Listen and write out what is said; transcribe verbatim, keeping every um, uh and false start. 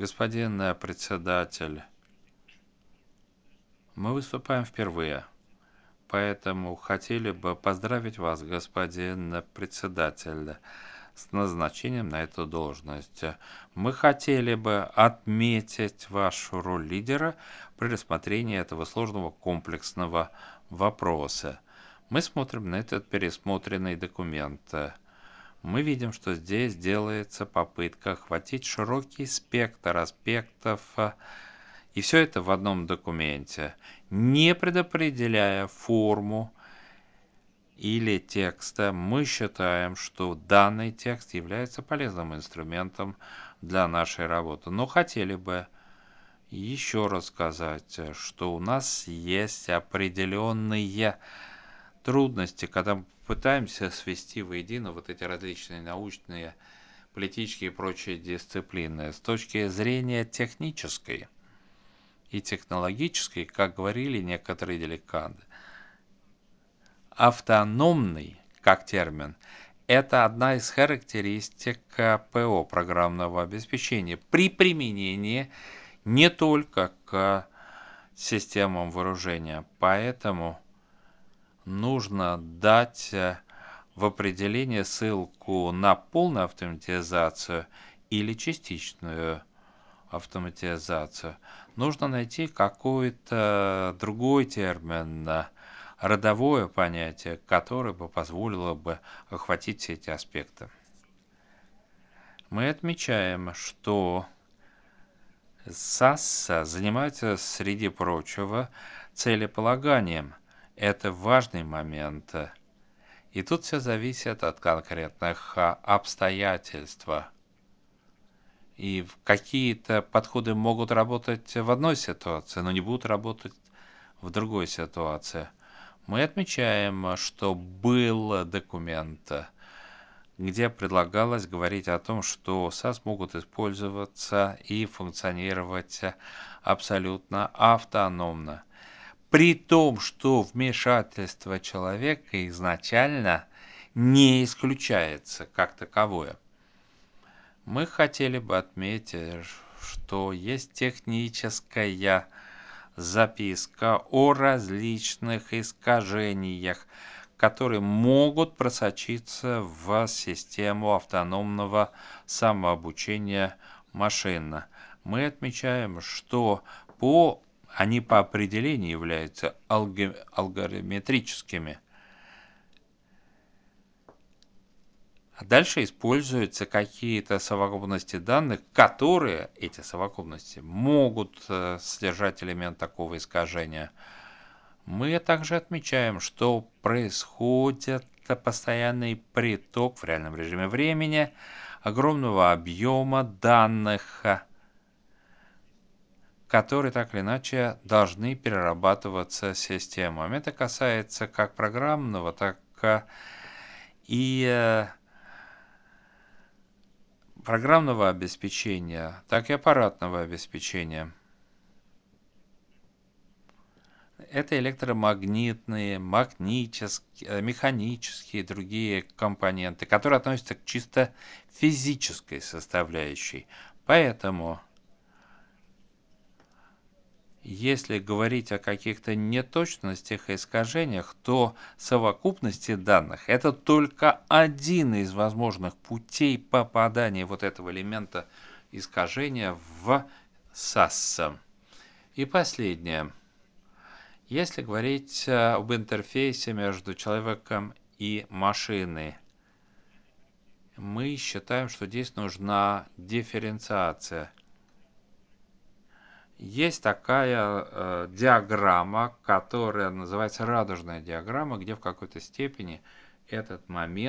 Господин э, председатель, мы выступаем впервые, поэтому хотели бы поздравить вас, господин э, председатель, с назначением на эту должность. Мы хотели бы отметить вашу роль лидера при рассмотрении этого сложного комплексного вопроса. Мы смотрим на этот пересмотренный документ. Мы видим, что здесь делается попытка охватить широкий спектр аспектов, а, и все это в одном документе, не предопределяя форму или текста. Мы считаем, что данный текст является полезным инструментом для нашей работы. Но хотели бы еще раз сказать, что у нас есть определенные трудности, когда мы пытаемся свести воедино вот эти различные научные, политические и прочие дисциплины. С точки зрения технической и технологической, как говорили некоторые деликанты, автономный, как термин, это одна из характеристик ПО, программного обеспечения, при применении не только к системам вооружения. Поэтому нужно дать в определение ссылку на полную автоматизацию или частичную автоматизацию. Нужно найти какой-то другой термин, родовое понятие, которое бы позволило бы охватить все эти аспекты. Мы отмечаем, что САС занимается, среди прочего, целеполаганием. Это важный момент. И тут все зависит от конкретных обстоятельств. И какие-то подходы могут работать в одной ситуации, но не будут работать в другой ситуации. Мы отмечаем, что был документ, где предлагалось говорить о том, что САС могут использоваться и функционировать абсолютно автономно. При том, что вмешательство человека изначально не исключается как таковое. Мы хотели бы отметить, что есть техническая записка о различных искажениях, которые могут просочиться в систему автономного самообучения машин. Мы отмечаем, что по, они по определению являются алгоритмическими. Дальше используются какие-то совокупности данных, которые, эти совокупности, могут содержать элемент такого искажения. Мы также отмечаем, что происходит постоянный приток в реальном режиме времени огромного объема данных, которые так или иначе должны перерабатываться системами. Это касается как программного, так и программного обеспечения, так и аппаратного обеспечения. Это электромагнитные, магнические, механические и другие компоненты, которые относятся к чисто физической составляющей. Поэтому, если говорить о каких-то неточностях и искажениях, то совокупности данных – это только один из возможных путей попадания вот этого элемента искажения в САС. И последнее. Если говорить об интерфейсе между человеком и машиной, мы считаем, что здесь нужна дифференциация. Есть такая э, диаграмма, которая называется радужная диаграмма, где в какой-то степени этот момент